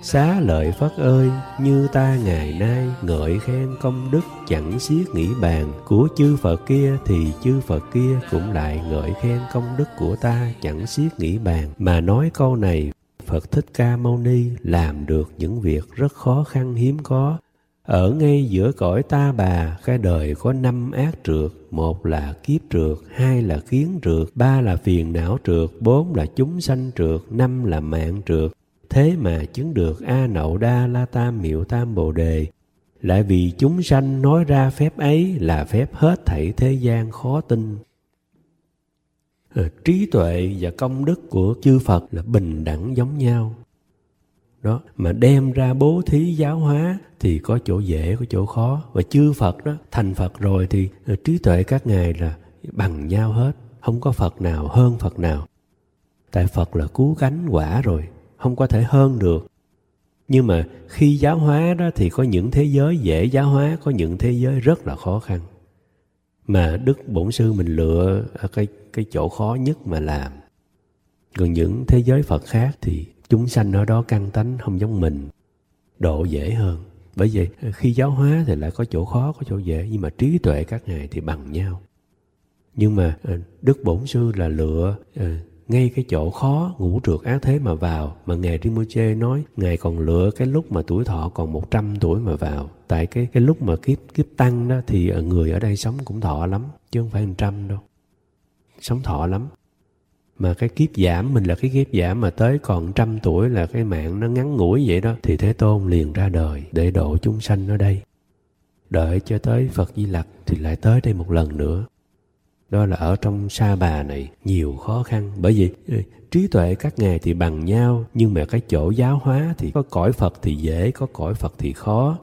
Xá lợi Phất ơi, như ta ngày nay ngợi khen công đức chẳng xiết nghĩ bàn của chư Phật kia, thì chư Phật kia cũng lại ngợi khen công đức của ta chẳng xiết nghĩ bàn. Mà nói câu này, Phật Thích Ca Mâu Ni làm được những việc rất khó khăn hiếm có. Ở ngay giữa cõi ta bà, cái đời có 5 ác trượt: 1 là kiếp trượt, 2 là kiến trượt, 3 là phiền não trượt, 4 là chúng sanh trượt, 5 là mạng trượt. Thế mà chứng được A Nậu Đa La Tam Miệu Tam Bồ Đề. Lại vì chúng sanh nói ra phép ấy là phép hết thảy thế gian khó tin. Trí tuệ và công đức của chư Phật là bình đẳng giống nhau. Đó, mà đem ra bố thí giáo hóa thì có chỗ dễ, có chỗ khó. Và chư Phật đó, thành Phật rồi thì trí tuệ các ngài là bằng nhau hết. Không có Phật nào hơn Phật nào. Tại Phật là cứu cánh quả rồi, không có thể hơn được. Nhưng mà khi giáo hóa đó thì có những thế giới dễ giáo hóa, có những thế giới rất là khó khăn. Mà Đức Bổn Sư mình lựa cái chỗ khó nhất mà làm. Còn những thế giới Phật khác thì chúng sanh ở đó căn tánh không giống mình, độ dễ hơn. Bởi vậy khi giáo hóa thì lại có chỗ khó, có chỗ dễ. Nhưng mà trí tuệ các ngài thì bằng nhau. Nhưng mà Đức Bổn Sư là lựa ngay cái chỗ khó, ngũ trượt ác thế mà vào. Mà ngài Rinpoche nói ngài còn lựa cái lúc mà tuổi thọ còn 100 tuổi mà vào. Tại cái lúc mà kiếp tăng đó thì người ở đây sống cũng thọ lắm, chứ không phải 100 đâu. Sống thọ lắm. Mà cái kiếp giảm, mình là cái kiếp giảm mà tới còn 100 tuổi là cái mạng nó ngắn ngủi vậy đó. Thì Thế Tôn liền ra đời để độ chúng sanh ở đây. Đợi cho tới Phật Di Lặc thì lại tới đây một lần nữa. Đó là ở trong Sa Bà này nhiều khó khăn. Bởi vì trí tuệ các ngài thì bằng nhau. Nhưng mà cái chỗ giáo hóa thì có cõi Phật thì dễ, có cõi Phật thì khó.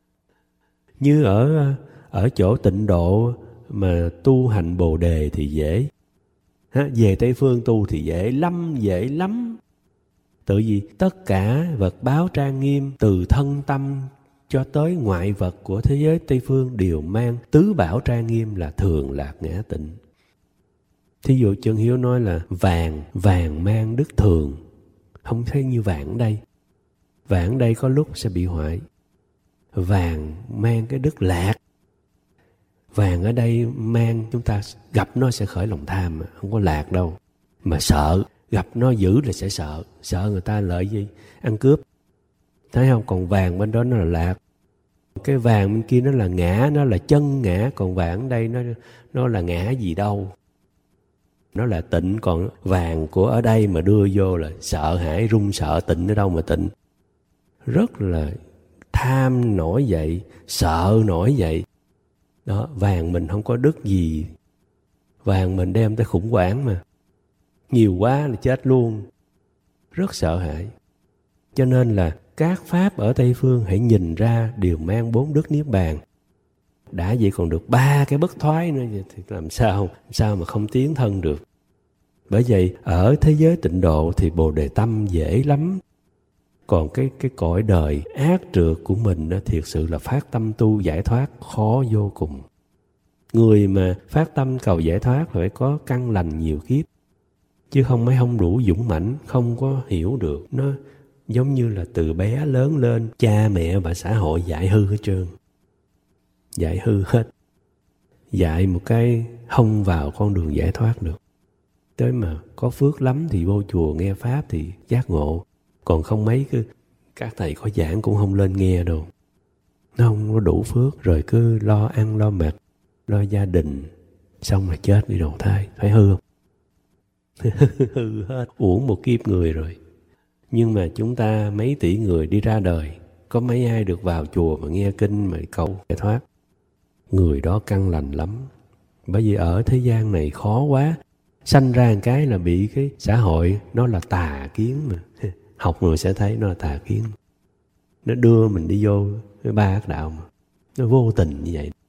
Như ở chỗ Tịnh Độ mà tu hành Bồ Đề thì dễ. Về Tây Phương tu thì dễ lắm. Tự vì tất cả vật báo trang nghiêm, từ thân tâm cho tới ngoại vật của thế giới Tây Phương đều mang tứ bảo trang nghiêm là thường lạc ngã tịnh. Thí dụ Chân Hiếu nói là vàng mang đức thường. Không thấy như vàng ở đây. Vàng ở đây có lúc sẽ bị hoại. Vàng mang cái đức lạc. Vàng ở đây mang chúng ta gặp nó sẽ khởi lòng tham, không có lạc đâu. Mà sợ, gặp nó dữ là sẽ sợ. Sợ người ta lợi gì? Ăn cướp. Thấy không? Còn vàng bên đó nó là lạc. Cái vàng bên kia nó là ngã, nó là chân ngã. Còn vàng ở đây nó là ngã gì đâu. Nó là tịnh. Còn vàng của ở đây mà đưa vô là sợ hãi, run sợ. Tịnh ở đâu mà tịnh? Rất là tham nổi dậy, sợ nổi dậy. Đó, vàng mình không có đức gì. Vàng mình đem tới khủng hoảng mà. Nhiều quá là chết luôn. Rất sợ hãi. Cho nên là các pháp ở Tây Phương hãy nhìn ra đều mang 4 đức Niết Bàn. Đã vậy còn được 3 cái bất thoái nữa thì làm sao mà không tiến thân được. Bởi vậy ở thế giới Tịnh Độ thì Bồ Đề Tâm dễ lắm. Còn cái cõi đời ác trượt của mình đó, thiệt sự là phát tâm tu giải thoát khó vô cùng. Người mà phát tâm cầu giải thoát phải có căn lành nhiều kiếp. Chứ không đủ dũng mãnh, không có hiểu được. Nó giống như là từ bé lớn lên, cha mẹ và xã hội dạy hư hết trơn. Dạy hư hết. Dạy một cái không vào con đường giải thoát được. Tới mà có phước lắm thì vô chùa nghe Pháp thì giác ngộ. Còn không mấy các thầy có giảng cũng không lên nghe đâu. Nó không có đủ phước. Rồi cứ lo ăn lo mặc, lo gia đình, xong là chết đi đầu thai. Phải hư không? Hư hết. Uổng một kiếp người rồi. Nhưng mà chúng ta mấy tỷ người đi ra đời, có mấy ai được vào chùa mà nghe kinh mà cầu giải thoát? Người đó căn lành lắm. Bởi vì ở thế gian này khó quá. Sanh ra một cái là bị cái xã hội nó là tà kiến mà. Học rồi sẽ thấy nó là tà kiến. Nó đưa mình đi vô cái 3 ác đạo mà. Nó vô tình như vậy.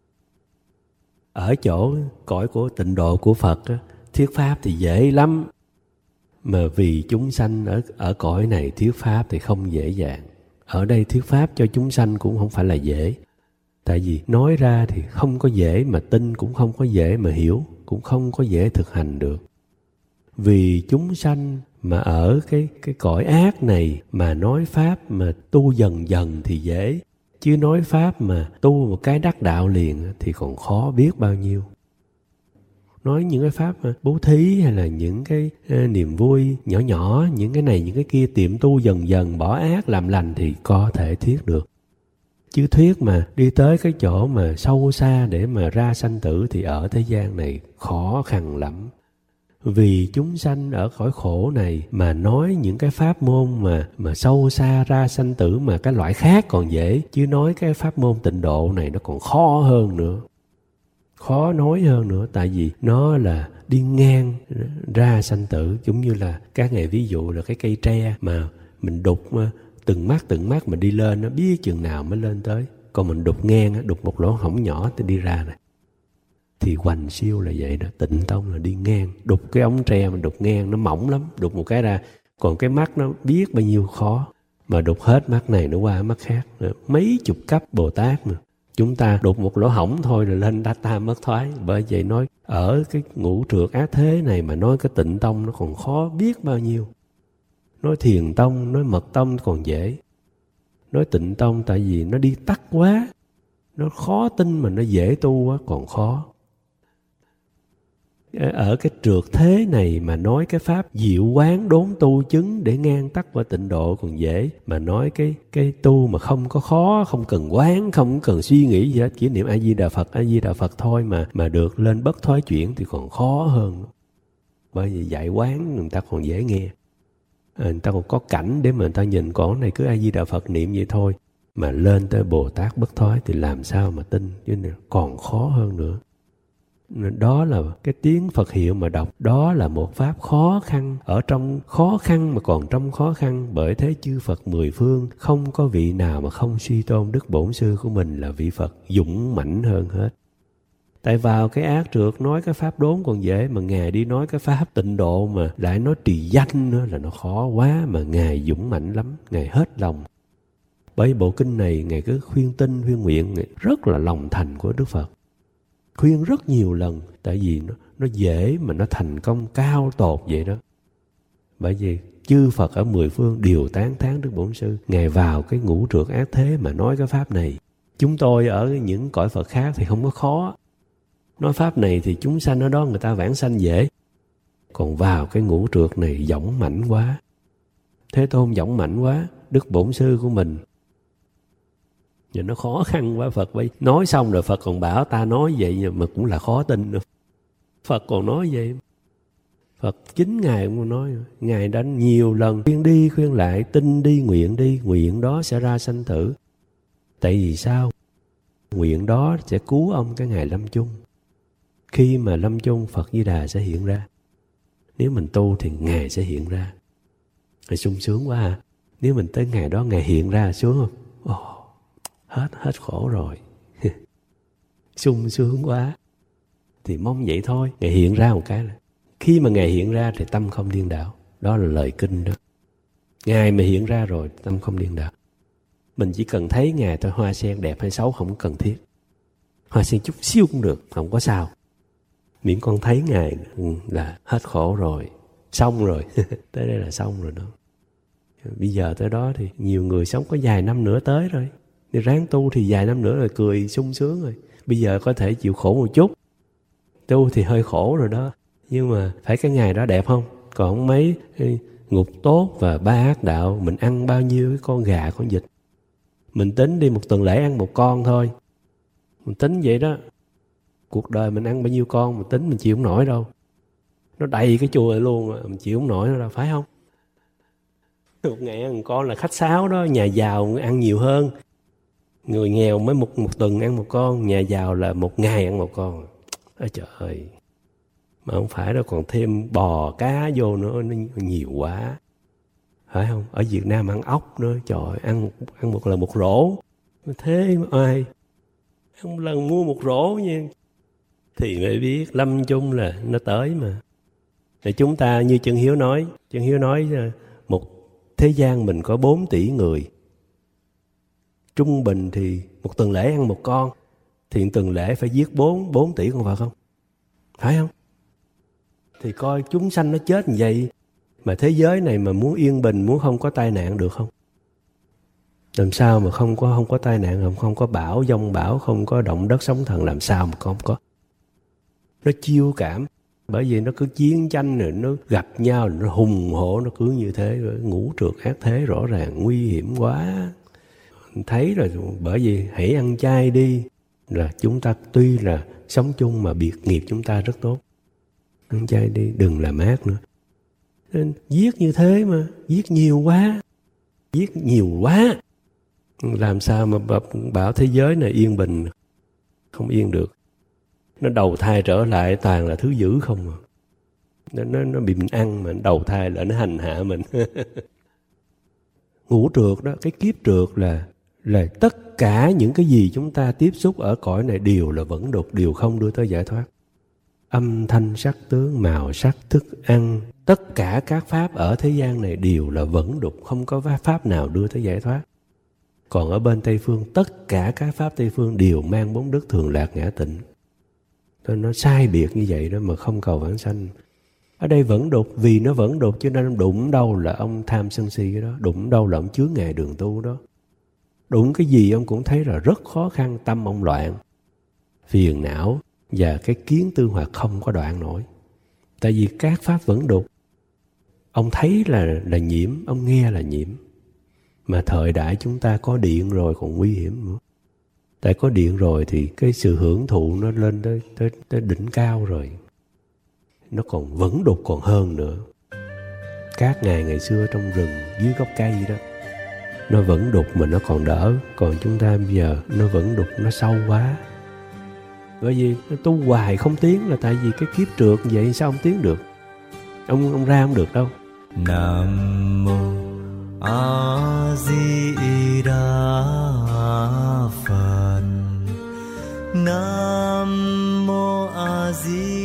Ở chỗ cõi của Tịnh Độ của Phật á, thuyết pháp thì dễ lắm. Mà vì chúng sanh ở cõi này thuyết pháp thì không dễ dàng. Ở đây thuyết pháp cho chúng sanh cũng không phải là dễ. Tại vì nói ra thì không có dễ mà tin, cũng không có dễ mà hiểu, cũng không có dễ thực hành được. Vì chúng sanh Mà ở cái cõi ác này mà nói pháp mà tu dần dần thì dễ, chứ nói pháp mà tu một cái đắc đạo liền thì còn khó biết bao nhiêu. Nói những cái pháp mà bố thí hay là những cái niềm vui nhỏ nhỏ, những cái này những cái kia, tiệm tu dần dần bỏ ác làm lành thì có thể thuyết được. Chứ thuyết mà đi tới cái chỗ mà sâu xa để mà ra sanh tử thì ở thế gian này khó khăn lắm. Vì chúng sanh ở cõi khổ này mà nói những cái pháp môn mà sâu xa ra sanh tử mà cái loại khác còn dễ, chứ nói cái pháp môn tịnh độ này nó còn khó hơn nữa. Khó nói hơn nữa, tại vì nó là đi ngang ra sanh tử. Giống như là các ngài ví dụ là cái cây tre mà mình đục từng mắt mình đi lên, nó biết chừng nào mới lên tới. Còn mình đục ngang, đục một lỗ hổng nhỏ thì đi ra này. Thì hoành siêu là vậy đó, Tịnh Tông là đi ngang. Đục cái ống tre mình đục ngang, nó mỏng lắm, đục một cái ra. Còn cái mắt nó biết bao nhiêu khó. Mà đục hết mắt này nó qua mắt khác. Mấy chục cấp Bồ Tát mà. Chúng ta đục một lỗ hổng thôi rồi lên đa tam mất thoái. Bởi vậy nói ở cái ngũ trược ác thế này mà nói cái Tịnh Tông nó còn khó biết bao nhiêu. Nói Thiền Tông, nói Mật Tông còn dễ. Nói Tịnh Tông tại vì nó đi tắt quá. Nó khó tin mà nó dễ tu quá, còn khó. Ở cái trượt thế này mà nói cái pháp diệu quán đốn tu chứng để ngang tắc qua tịnh độ còn dễ. Mà nói cái tu mà không có khó, không cần quán, không cần suy nghĩ gì hết, chỉ niệm A Di Đà Phật thôi mà được lên bất thoái chuyển thì còn khó hơn. Bởi vì dạy quán người ta còn dễ nghe. Người ta còn có cảnh để mà người ta nhìn, còn này cứ A Di Đà Phật niệm vậy thôi. Mà lên tới Bồ Tát bất thoái thì làm sao mà tin, chứ còn khó hơn nữa. Đó là cái tiếng Phật hiệu mà đọc, đó là một pháp khó khăn, ở trong khó khăn mà còn trong khó khăn. Bởi thế chư Phật mười phương không có vị nào mà không suy tôn Đức Bổn Sư của mình là vị Phật dũng mãnh hơn hết. Tại vào cái ác trượt nói cái pháp đốn còn dễ, mà Ngài đi nói cái pháp tịnh độ mà lại nói trì danh nữa là nó khó quá. Mà Ngài dũng mãnh lắm, Ngài hết lòng. Bởi bộ kinh này Ngài cứ khuyên tinh, khuyên nguyện, Ngài rất là lòng thành của Đức Phật. Khuyên rất nhiều lần, tại vì nó dễ mà nó thành công cao tột vậy đó. Bởi vì chư Phật ở mười phương đều tán thán Đức Bổn Sư. Ngài vào cái ngũ trượt ác thế mà nói cái pháp này. Chúng tôi ở những cõi Phật khác thì không có khó. Nói pháp này thì chúng sanh ở đó người ta vãng sanh dễ. Còn vào cái ngũ trượt này dõng mãnh quá. Thế Tôn dõng mãnh quá, Đức Bổn Sư của mình. Giờ nó khó khăn quá, Phật vậy. Nói xong rồi Phật còn bảo ta nói vậy mà cũng là khó tin nữa. Phật còn nói vậy. Phật chính Ngài cũng nói. Ngài đã nhiều lần khuyên đi khuyên lại, tin đi, nguyện đó sẽ ra sanh tử. Tại vì sao? Nguyện đó sẽ cứu ông cái ngày lâm chung. Khi mà lâm chung Phật Di Đà sẽ hiện ra. Nếu mình tu thì Ngài sẽ hiện ra. Thì sung sướng quá à. Nếu mình tới ngày đó Ngài hiện ra sướng không? Hết khổ rồi. Sung sướng quá. Thì mong vậy thôi. Ngài hiện ra một cái là khi mà Ngài hiện ra thì tâm không điên đảo. Đó là lời kinh đó. Ngài mà hiện ra rồi tâm không điên đảo. Mình chỉ cần thấy Ngài thôi, hoa sen đẹp hay xấu không cần thiết. Hoa sen chút xíu cũng được, không có sao. Miễn con thấy Ngài là hết khổ rồi. Xong rồi. Tới đây là xong rồi đó. Bây giờ tới đó thì nhiều người sống có vài năm nữa tới rồi. Thì ráng tu thì vài năm nữa rồi cười sung sướng rồi. Bây giờ có thể chịu khổ một chút. Tu thì hơi khổ rồi đó. Nhưng mà phải cái ngày đó đẹp không? Còn mấy ngục tốt và ba ác đạo, mình ăn bao nhiêu cái con gà, con vịt. Mình tính đi một tuần lễ ăn một con thôi. Mình tính vậy đó. Cuộc đời mình ăn bao nhiêu con, mình tính mình chịu không nổi đâu. Nó đầy cái chùa luôn, mình chịu không nổi đâu, phải không? Một ngày ăn một con là khách sáo đó, nhà giàu ăn nhiều hơn. Người nghèo mới một tuần ăn một con, nhà giàu là một ngày ăn một con. Ôi trời ơi. Mà không phải đâu, còn thêm bò, cá vô nữa, nó nhiều quá. Phải không? Ở Việt Nam ăn ốc nữa, trời ơi, ăn một lần một rổ. Thế mà ai? Ăn một lần mua một rổ nha. Thì mới biết lâm chung là nó tới mà. Thì chúng ta như Chân Hiếu nói một thế gian mình có 4 tỷ người. Trung bình thì một tuần lễ ăn một con, thì tuần lễ phải giết 4 tỷ con Phật không? Phải không? Thì coi chúng sanh nó chết như vậy, Mà thế giới này mà muốn yên bình, muốn không có tai nạn được không? Làm sao mà không có tai nạn, không có bão, giông bão, không có động đất sóng thần, làm sao mà không có? Nó chiêu cảm, bởi vì nó cứ chiến tranh rồi nó gặp nhau, nó hùng hổ, nó cứ như thế, rồi ngũ trượt ác thế rõ ràng, nguy hiểm quá. Thấy rồi, bởi vì hãy ăn chay đi, là chúng ta tuy là sống chung mà biệt nghiệp chúng ta rất tốt. Ăn chay đi, đừng làm ác nữa. Nên giết như thế mà, giết nhiều quá. Làm sao mà bảo thế giới này yên bình? Không yên được. Nó đầu thai trở lại toàn là thứ dữ không à. Nó bị mình ăn mà đầu thai lại nó hành hạ mình. Ngũ trượt đó, cái kiếp trượt là tất cả những cái gì chúng ta tiếp xúc ở cõi này đều là vẫn đục, đều không đưa tới giải thoát. Âm thanh sắc tướng, màu sắc, thức ăn, tất cả các pháp ở thế gian này đều là vẫn đục, không có pháp nào đưa tới giải thoát. Còn ở bên Tây Phương, tất cả các pháp Tây Phương đều mang bốn đức thường lạc ngã tịnh. Nó sai biệt như vậy đó mà không cầu vãng sanh. Ở đây vẫn đục, vì nó vẫn đục cho nên đụng đâu là ông tham sân si cái đó, đụng đâu là ông chướng ngại đường tu đó. Đụng cái gì ông cũng thấy là rất khó khăn, tâm ông loạn, phiền não và cái kiến tư hoạt không có đoạn nổi. Tại vì các pháp vẫn đục. Ông thấy là nhiễm, ông nghe là nhiễm. Mà thời đại chúng ta có điện rồi còn nguy hiểm nữa. Tại có điện rồi thì cái sự hưởng thụ nó lên tới đỉnh cao rồi. Nó còn vẫn đục còn hơn nữa. Các ngày xưa trong rừng dưới gốc cây đó, nó vẫn đục mà nó còn đỡ. Còn chúng ta bây giờ nó vẫn đục, nó sâu quá. Bởi vì nó tu hoài không tiến là tại vì cái kiếp trượt vậy, sao ông tiến được? Ông ra không được đâu. Nam mô A Di Đà Phật. Nam mô A Di